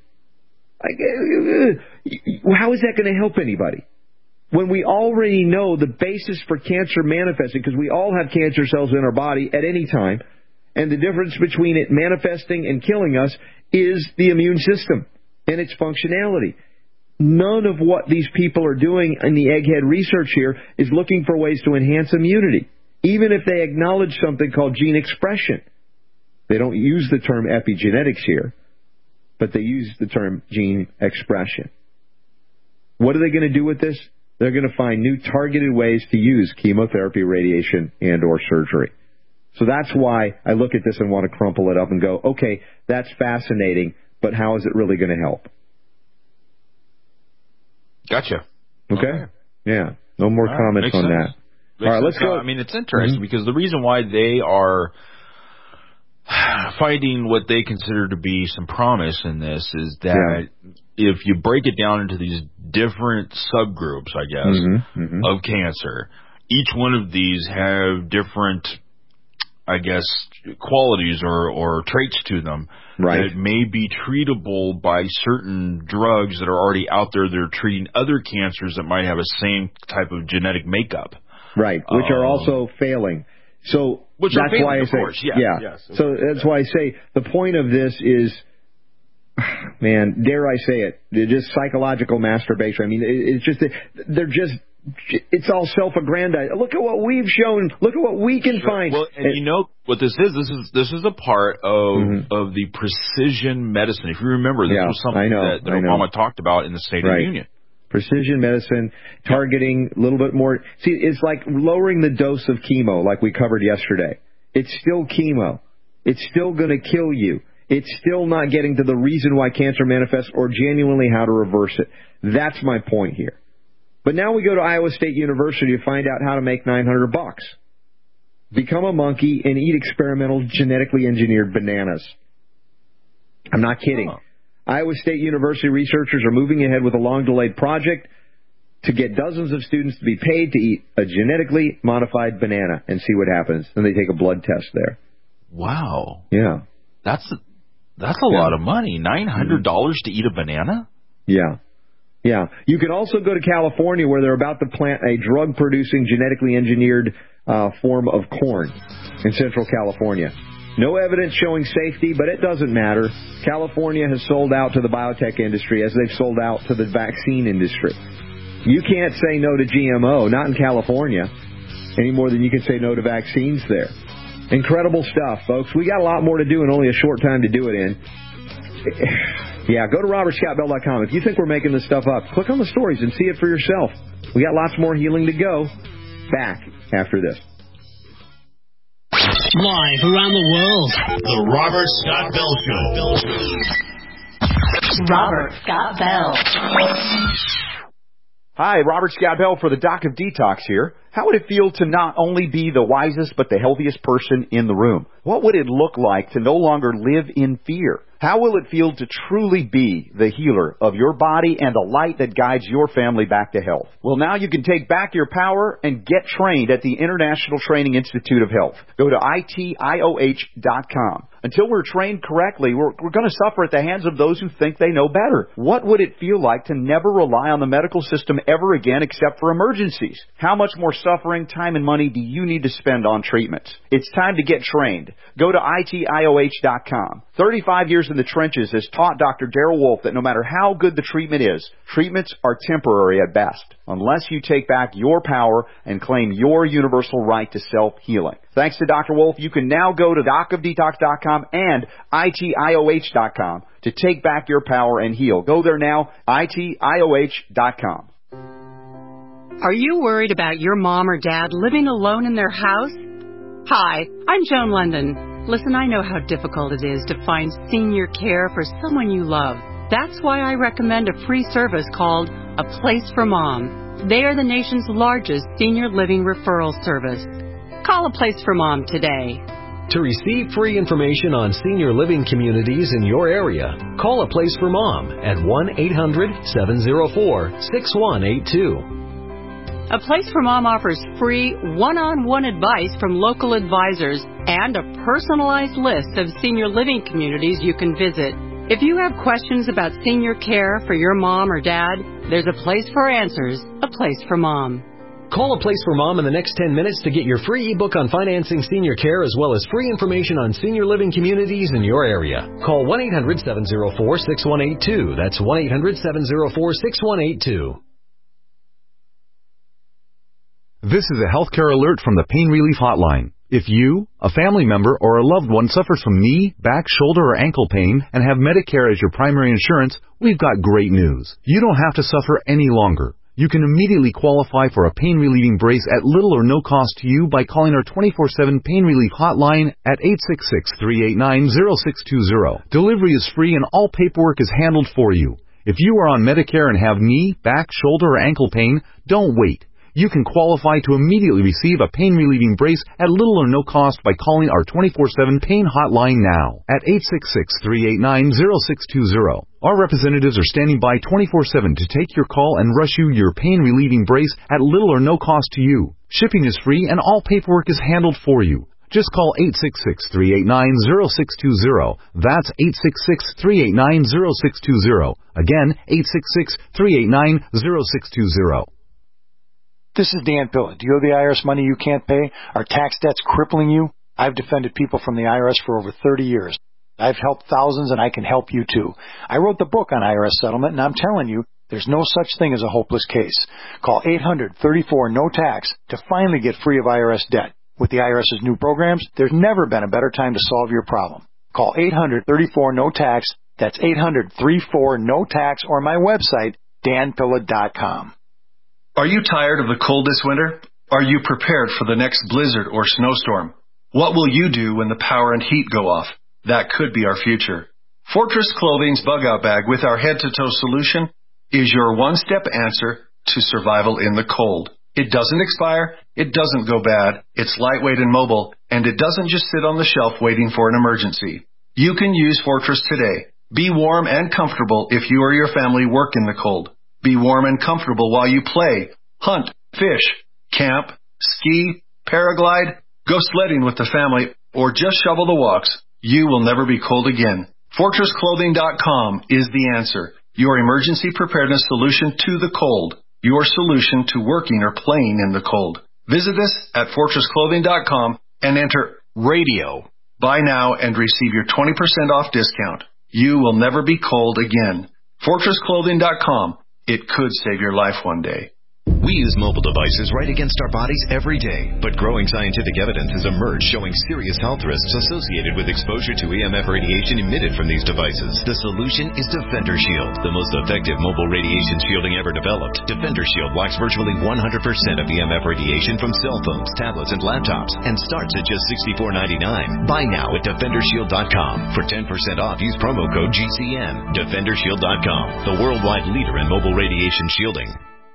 How is that going to help anybody? When we already know the basis for cancer manifesting, because we all have cancer cells in our body at any time, and the difference between it manifesting and killing us is the immune system and its functionality. None of what these people are doing in the egghead research here is looking for ways to enhance immunity, even if they acknowledge something called gene expression. They don't use the term epigenetics here, but they use the term gene expression. What are they going to do with this? They're going to find new targeted ways to use chemotherapy, radiation, and or surgery. So that's why I look at this and want to crumple it up and go, okay, that's fascinating, but how is it really going to help? Gotcha. Okay? Yeah. No more comments on that. All right, let's go. I mean, it's interesting because the reason why they are finding what they consider to be some promise in this is that if you break it down into these different subgroups, I guess, of cancer, each one of these have different, I guess, qualities or traits to them that may be treatable by certain drugs that are already out there that are treating other cancers that might have a same type of genetic makeup. Right, which are also failing. So that's why I say, yes. So that's why I say the point of this is man, dare I say it, they're just psychological masturbation. I mean, it's all self-aggrandized. Look at what we've shown. Look at what we can find. Well, and you know what this is? This is a part of the precision medicine. If you remember, this was something that Obama talked about in the State of the Union. Precision medicine, targeting a little bit more. See, it's like lowering the dose of chemo, like we covered yesterday. It's still chemo. It's still going to kill you. It's still not getting to the reason why cancer manifests or genuinely how to reverse it. That's my point here. But now we go to Iowa State University to find out how to make $900. Become a monkey and eat experimental genetically engineered bananas. I'm not kidding. Iowa State University researchers are moving ahead with a long-delayed project to get dozens of students to be paid to eat a genetically modified banana and see what happens. Then they take a blood test there. Wow. Yeah. That's a lot of money. $900 to eat a banana? Yeah. Yeah. You can also go to California where they're about to plant a drug-producing, genetically engineered form of corn in Central California. No evidence showing safety, but it doesn't matter. California has sold out to the biotech industry as they've sold out to the vaccine industry. You can't say no to GMO, not in California, any more than you can say no to vaccines there. Incredible stuff, folks. We got a lot more to do and only a short time to do it in. Yeah, go to RobertScottBell.com. If you think we're making this stuff up, click on the stories and see it for yourself. We got lots more healing to go. Back after this. Live around the world, the Robert Scott Bell Show. Robert Scott Bell. Hi, Robert Scott Bell for the Doc of Detox here. How would it feel to not only be the wisest but the healthiest person in the room? What would it look like to no longer live in fear? How will it feel to truly be the healer of your body and the light that guides your family back to health? Well, now you can take back your power and get trained at the International Training Institute of Health. Go to ITIOH.com. Until we're trained correctly, we're going to suffer at the hands of those who think they know better. What would it feel like to never rely on the medical system ever again except for emergencies? How much more suffering, time, and money do you need to spend on treatments? It's time to get trained. Go to ITIOH.com. 35 years in the trenches has taught Dr. Darrell Wolfe that no matter how good the treatment is, treatments are temporary at best, unless you take back your power and claim your universal right to self-healing. Thanks to Dr. Wolfe, you can now go to docofdetox.com and ITIOH.com to take back your power and heal. Go there now, ITIOH.com. Are you worried about your mom or dad living alone in their house? Hi, I'm Joan London. Listen, I know how difficult it is to find senior care for someone you love. That's why I recommend a free service called A Place for Mom. They are the nation's largest senior living referral service. Call A Place for Mom today. To receive free information on senior living communities in your area, call A Place for Mom at 1-800-704-6182. A Place for Mom offers free one-on-one advice from local advisors and a personalized list of senior living communities you can visit. If you have questions about senior care for your mom or dad, there's a place for answers, A Place for Mom. Call A Place for Mom in the next 10 minutes to get your free ebook on financing senior care as well as free information on senior living communities in your area. Call 1-800-704-6182. That's 1-800-704-6182. This is a healthcare alert from the Pain Relief Hotline. If you, a family member, or a loved one suffers from knee, back, shoulder, or ankle pain and have Medicare as your primary insurance, we've got great news. You don't have to suffer any longer. You can immediately qualify for a pain-relieving brace at little or no cost to you by calling our 24/7 Pain Relief Hotline at 866-389-0620. Delivery is free and all paperwork is handled for you. If you are on Medicare and have knee, back, shoulder, or ankle pain, don't wait. You can qualify to immediately receive a pain-relieving brace at little or no cost by calling our 24/7 Pain Hotline now at 866-389-0620. Our representatives are standing by 24/7 to take your call and rush you your pain-relieving brace at little or no cost to you. Shipping is free and all paperwork is handled for you. Just call 866-389-0620. That's 866-389-0620. Again, 866-389-0620. This is Dan Pilla. Do you owe the IRS money you can't pay? Are tax debts crippling you? I've defended people from the IRS for over 30 years. I've helped thousands, and I can help you too. I wrote the book on IRS settlement, and I'm telling you, there's no such thing as a hopeless case. Call 800-34-NO-TAX to finally get free of IRS debt. With the IRS's new programs, there's never been a better time to solve your problem. Call 800-34-NO-TAX. That's 800-34-NO-TAX, or my website, danpilla.com. Are you tired of the cold this winter? Are you prepared for the next blizzard or snowstorm? What will you do when the power and heat go off? That could be our future. Fortress Clothing's Bug-Out Bag with our head-to-toe solution is your one-step answer to survival in the cold. It doesn't expire, it doesn't go bad, it's lightweight and mobile, and it doesn't just sit on the shelf waiting for an emergency. You can use Fortress today. Be warm and comfortable if you or your family work in the cold. Be warm and comfortable while you play, hunt, fish, camp, ski, paraglide, go sledding with the family, or just shovel the walks. You will never be cold again. FortressClothing.com is the answer. Your emergency preparedness solution to the cold. Your solution to working or playing in the cold. Visit us at FortressClothing.com and enter radio. Buy now and receive your 20% off discount. You will never be cold again. FortressClothing.com. It could save your life one day. We use mobile devices right against our bodies every day, but growing scientific evidence has emerged showing serious health risks associated with exposure to EMF radiation emitted from these devices. The solution is Defender Shield, the most effective mobile radiation shielding ever developed. Defender Shield blocks virtually 100% of EMF radiation from cell phones, tablets, and laptops, and starts at just $64.99. Buy now at DefenderShield.com. For 10% off, use promo code GCN. DefenderShield.com, the worldwide leader in mobile radiation shielding.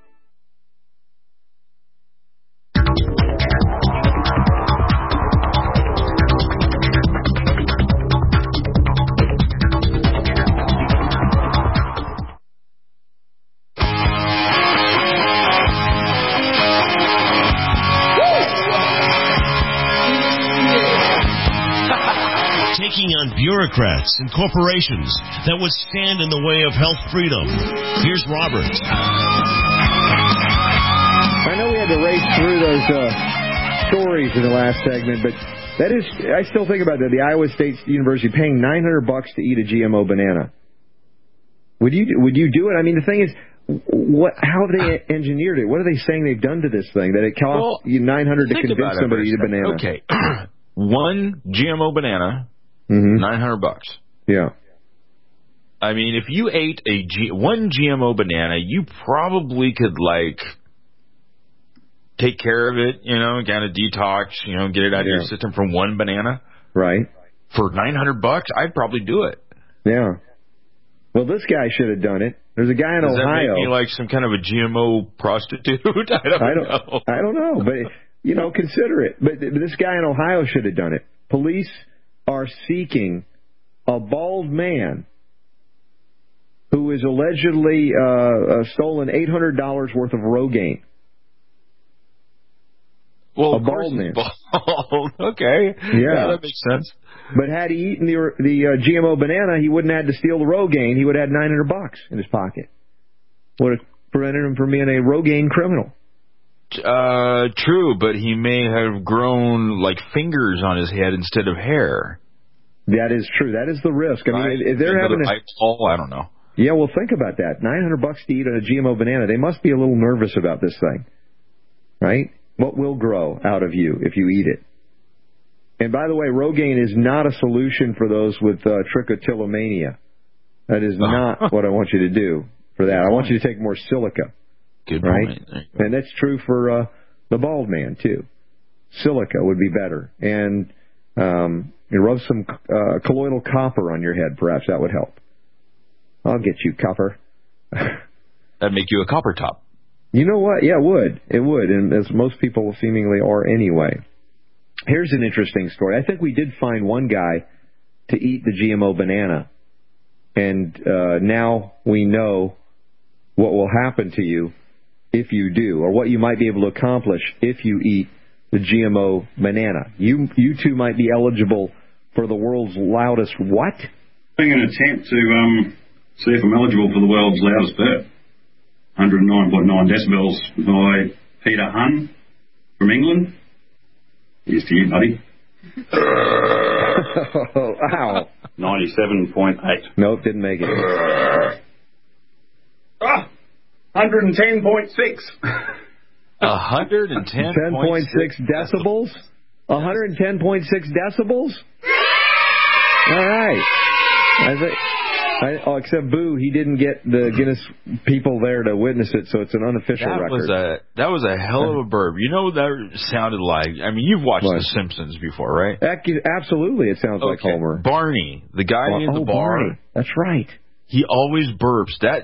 Taking on bureaucrats and corporations that would stand in the way of health freedom. Here's Robert. I know we had to race through those stories in the last segment, but that is, I still think about that. The Iowa State University paying $900 to eat a GMO banana. Would you do it? I mean, the thing is, how have they engineered it? What are they saying they've done to this thing that it costs you $900 to convince somebody to eat a banana? Okay, one GMO banana. $900. Yeah. I mean, if you ate one GMO banana, you probably could take care of it, kind of detox, get it out of your system from one banana. Right. For $900, I'd probably do it. Yeah. Well, this guy should have done it. There's a guy in Ohio. Does that make me like some kind of a GMO prostitute? I don't know, but consider it. But this guy in Ohio should have done it. Police are seeking a bald man who is allegedly stolen $800 worth of Rogaine. Well, a bald man. Bald. Okay. Yeah, that makes sense. But had he eaten the GMO banana, he wouldn't have had to steal the Rogaine. He would have had $900 in his pocket. Would have prevented him from being a Rogaine criminal. True, but he may have grown fingers on his head instead of hair. That is true. That is the risk. I mean, if they're having I don't know. Yeah, well, think about that. $900 to eat a GMO banana. They must be a little nervous about this thing, right? What will grow out of you if you eat it? And by the way, Rogaine is not a solution for those with trichotillomania. That is not what I want you to do for that. I want you to take more silica. Good right? point. And that's true for the bald man, too. Silica would be better. And you rub some colloidal copper on your head, perhaps. That would help. I'll get you, copper. That'd make you a copper top. You know what? Yeah, it would. It would, and as most people seemingly are anyway. Here's an interesting story. I think we did find one guy to eat the GMO banana, and now we know what will happen to you if you do, or what you might be able to accomplish if you eat the GMO banana. You two might be eligible for the world's loudest what? Doing an attempt to see if I'm eligible for the world's loudest bird. 109.9 decibels by Peter Hunn from England. Here's to you, buddy. Ow. 97.8. Nope, didn't make it. 110.6. 110.6 decibels? 110.6 decibels? All right. Except Boo, he didn't get the Guinness people there to witness it, so it's an unofficial record. That was a hell of a burp. You know what that sounded like? I mean, you've watched The Simpsons before, right? Absolutely, it sounds like Homer. Barney, the guy in the bar. Barney. That's right. He always burps. That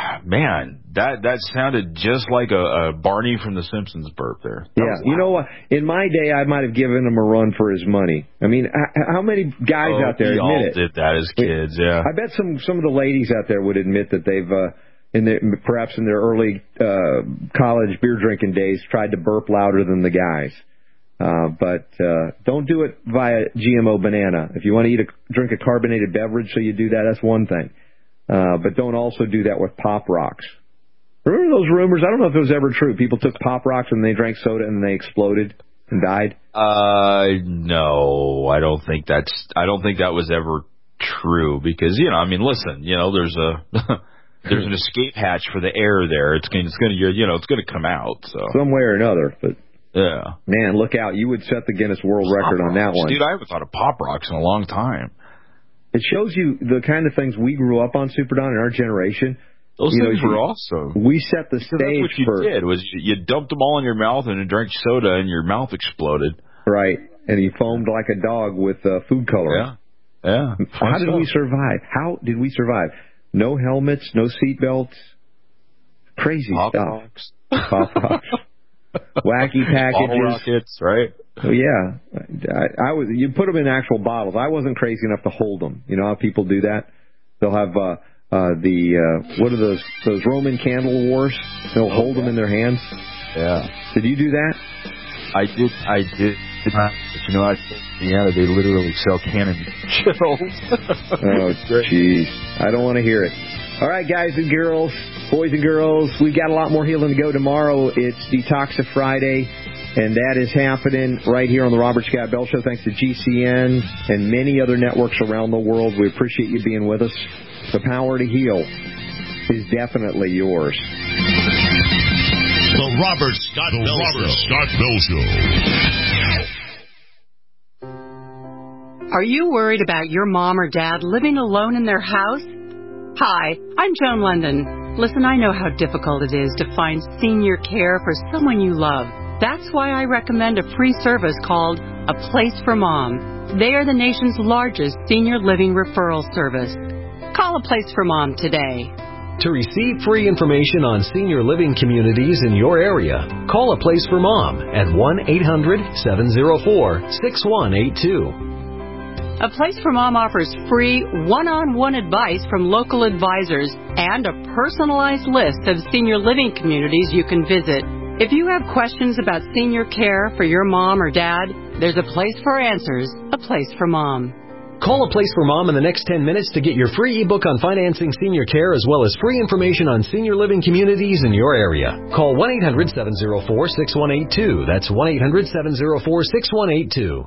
sounded just like a Barney from The Simpsons burp there. You know what? In my day, I might have given him a run for his money. I mean, how many guys out there admit it? Did that as kids, yeah. I bet some of the ladies out there would admit that they've, perhaps in their early college beer drinking days, tried to burp louder than the guys. But don't do it via GMO banana. If you want to drink a carbonated beverage, so you do that, that's one thing. But don't also do that with Pop Rocks. Remember those rumors? I don't know if it was ever true. People took Pop Rocks and they drank soda and they exploded and died. No, I don't think that was ever true because listen, there's there's an escape hatch for the air there. It's going to come out. So some way or another, but. Yeah. Man, look out. You would set the Guinness World Record on that one. Dude, I haven't thought of Pop Rocks in a long time. It shows you the kind of things we grew up on, Super Don, in our generation. Those things were awesome. We set the stage. That's what you did, was you dumped them all in your mouth and you drank soda and your mouth exploded. Right. And you foamed like a dog with food coloring. Yeah. How did we survive? How did we survive? No helmets, no seatbelts. Crazy Pop stuff. Rocks. Pop Rocks. Wacky packages. Bottle rockets, right? Oh, yeah. You put them in actual bottles. I wasn't crazy enough to hold them. You know how people do that? They'll have what are those Roman candle wars? They'll hold them in their hands. Yeah. Did you do that? I did. But they literally sell cannon shells. Oh, jeez. I don't want to hear it. All right, guys and girls, boys and girls, we've got a lot more healing to go tomorrow. It's Detoxa Friday, and that is happening right here on the Robert Scott Bell Show, thanks to GCN and many other networks around the world. We appreciate you being with us. The power to heal is definitely yours. The Robert Scott Bell Show. Are you worried about your mom or dad living alone in their house? Hi, I'm Joan London. Listen, I know how difficult it is to find senior care for someone you love. That's why I recommend a free service called A Place for Mom. They are the nation's largest senior living referral service. Call A Place for Mom today. To receive free information on senior living communities in your area, call A Place for Mom at 1-800-704-6182. A Place for Mom offers free one-on-one advice from local advisors and a personalized list of senior living communities you can visit. If you have questions about senior care for your mom or dad, there's a place for answers, A Place for Mom. Call A Place for Mom in the next 10 minutes to get your free ebook on financing senior care as well as free information on senior living communities in your area. Call 1-800-704-6182. That's 1-800-704-6182.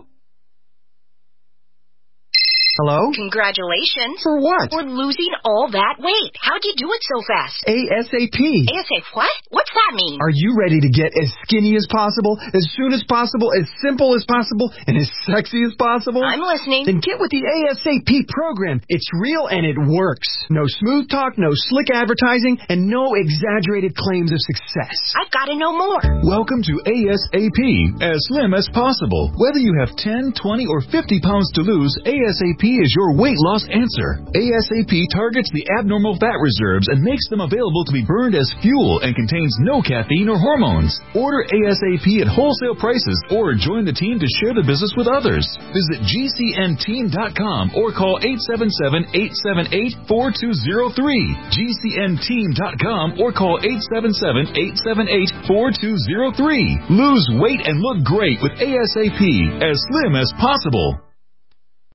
Hello? Congratulations. For what? For losing all that weight. How'd you do it so fast? ASAP. ASAP what? What's that mean? Are you ready to get as skinny as possible, as soon as possible, as simple as possible, and as sexy as possible? I'm listening. Then get with the ASAP program. It's real and it works. No smooth talk, no slick advertising, and no exaggerated claims of success. I've got to know more. Welcome to ASAP, as slim as possible. Whether you have 10, 20, or 50 pounds to lose, ASAP is your weight loss answer. ASAP targets the abnormal fat reserves and makes them available to be burned as fuel and contains no caffeine or hormones. Order ASAP at wholesale prices or join the team to share the business with others. Visit GCNteam.com or call 877-878-4203. GCNteam.com or call 877-878-4203. Lose weight and look great with ASAP, as slim as possible.